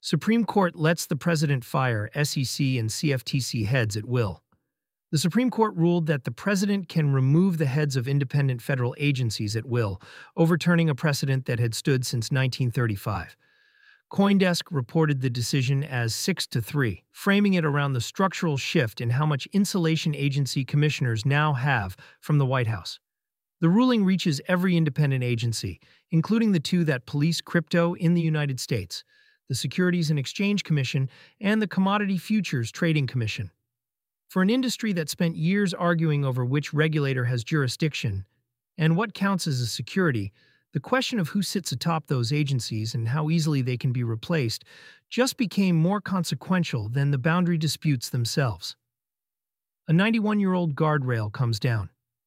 Supreme Court lets the president fire SEC and CFTC heads at will. The Supreme Court ruled that the president can remove the heads of independent federal agencies at will, overturning a precedent that had stood since 1935. CoinDesk reported the decision as 6-3, framing it around the structural shift in how much insulation agency commissioners now have from the White House. The ruling reaches every independent agency, including the two that police crypto in the United States, the Securities and Exchange Commission and the Commodity Futures Trading Commission. For an industry that spent years arguing over which regulator has jurisdiction and what counts as a security, the question of who sits atop those agencies and how easily they can be replaced just became more consequential than the boundary disputes themselves. A 91-year-old guardrail comes down.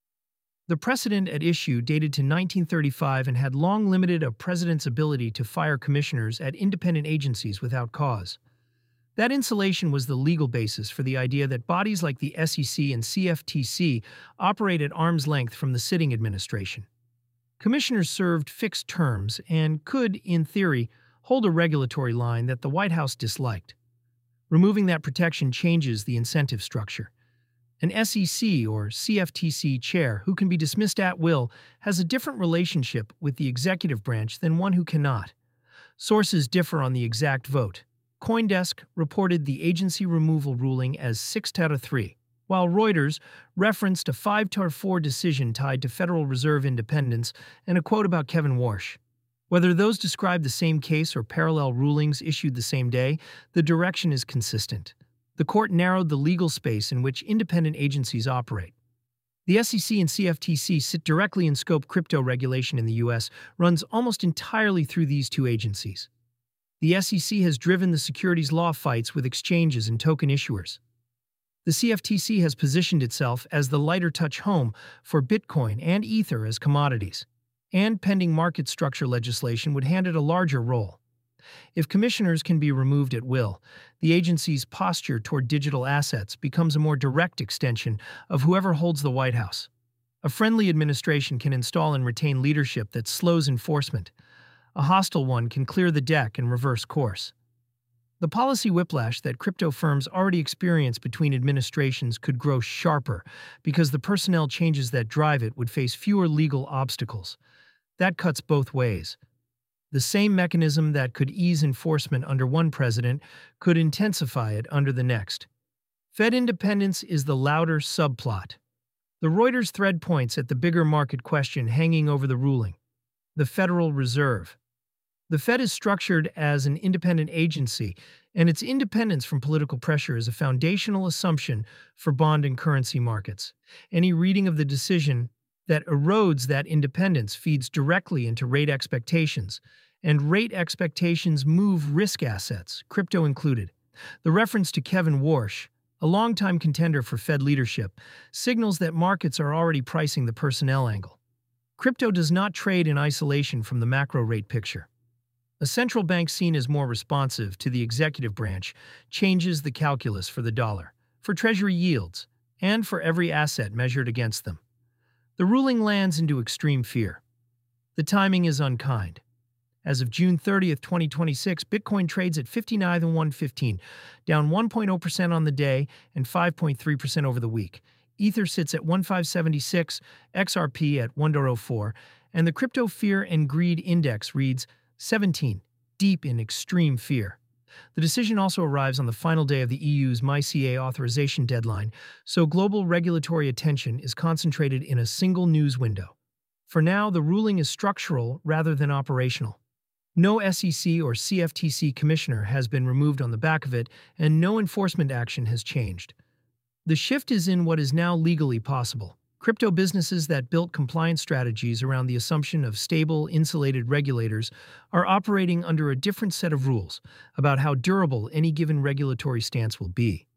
The precedent at issue dated to 1935 and had long limited a president's ability to fire commissioners at independent agencies without cause. That insulation was the legal basis for the idea that bodies like the SEC and CFTC operate at arm's length from the sitting administration. Commissioners served fixed terms and could, in theory, hold a regulatory line that the White House disliked. Removing that protection changes the incentive structure. An SEC or CFTC chair who can be dismissed at will has a different relationship with the executive branch than one who cannot. Sources differ on the exact vote. CoinDesk reported the agency removal ruling as 6-3, while Reuters referenced a 5-4 decision tied to Federal Reserve independence and a quote about Kevin Warsh. Whether those describe the same case or parallel rulings issued the same day, the direction is consistent. The court narrowed the legal space in which independent agencies operate. The SEC and CFTC sit directly in scope. Crypto regulation in the U.S. runs almost entirely through these two agencies. The SEC has driven the securities law fights with exchanges and token issuers. The CFTC has positioned itself as the lighter touch home for Bitcoin and Ether as commodities, and pending market structure legislation would hand it a larger role. If commissioners can be removed at will, the agency's posture toward digital assets becomes a more direct extension of whoever holds the White House. A friendly administration can install and retain leadership that slows enforcement. A hostile one can clear the deck and reverse course. The policy whiplash that crypto firms already experience between administrations could grow sharper because the personnel changes that drive it would face fewer legal obstacles. That cuts both ways. The same mechanism that could ease enforcement under one president could intensify it under the next. Fed independence is the louder subplot. The Reuters thread points at the bigger market question hanging over the ruling: the Federal Reserve. The Fed is structured as an independent agency, and its independence from political pressure is a foundational assumption for bond and currency markets. Any reading of the decision that erodes that independence feeds directly into rate expectations, and rate expectations move risk assets, crypto included. The reference to Kevin Warsh, a longtime contender for Fed leadership, signals that markets are already pricing the personnel angle. Crypto does not trade in isolation from the macro rate picture. A central bank seen as more responsive to the executive branch changes the calculus for the dollar, for Treasury yields, and for every asset measured against them. The ruling lands into extreme fear. The timing is unkind. As of June 30, 2026, Bitcoin trades at $59,115, down 1.0% on the day and 5.3% over the week. Ether sits at 1,576, XRP at 1.04, and the Crypto Fear and Greed Index reads 17, deep in extreme fear. The decision also arrives on the final day of the EU's MiCA authorization deadline, so global regulatory attention is concentrated in a single news window. For now, the ruling is structural rather than operational. No SEC or CFTC commissioner has been removed on the back of it, and no enforcement action has changed. The shift is in what is now legally possible. Crypto businesses that built compliance strategies around the assumption of stable, insulated regulators are operating under a different set of rules about how durable any given regulatory stance will be.